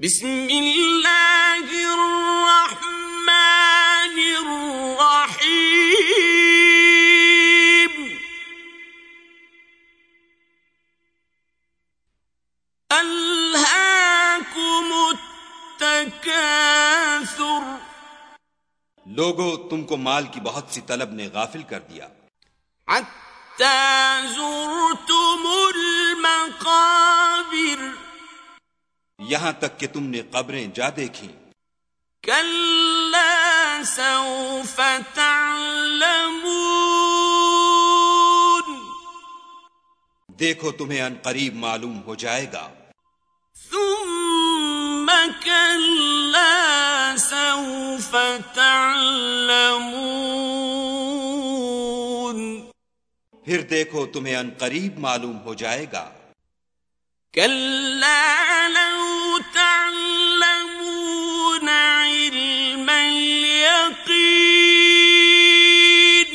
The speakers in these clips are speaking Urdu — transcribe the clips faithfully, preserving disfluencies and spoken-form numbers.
بسم اللہ الرحمن الرحیم الہاکم التکاثر لوگو تم کو مال کی بہت سی طلب نے غافل کر دیا، حتی زرتم المقابر یہاں تک کہ تم نے قبریں جا دیکھیں، کلا سوف تعلمون دیکھو تمہیں ان قریب معلوم ہو جائے گا، ثم کلا سوف تعلمون پھر دیکھو تمہیں ان قریب معلوم ہو جائے گا، کلا لو تعلمون علم الیقین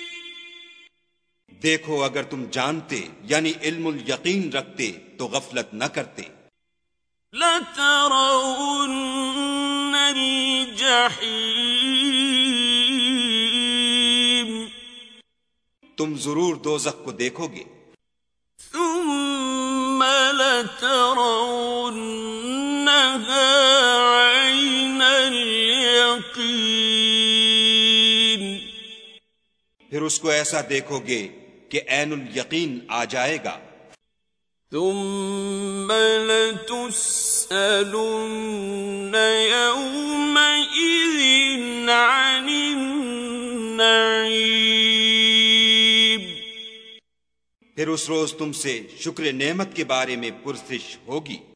دیکھو اگر تم جانتے یعنی علم الیقین رکھتے تو غفلت نہ کرتے، لترون الجحیم تم ضرور دوزخ کو دیکھو گے، ثم لترونها عین الیقین پھر اس کو ایسا دیکھو گے کہ عین الیقین آ جائے گا، ثم لتسألن یومئذ عن النعیم پھر اس روز تم سے شکر نعمت کے بارے میں پرسش ہوگی۔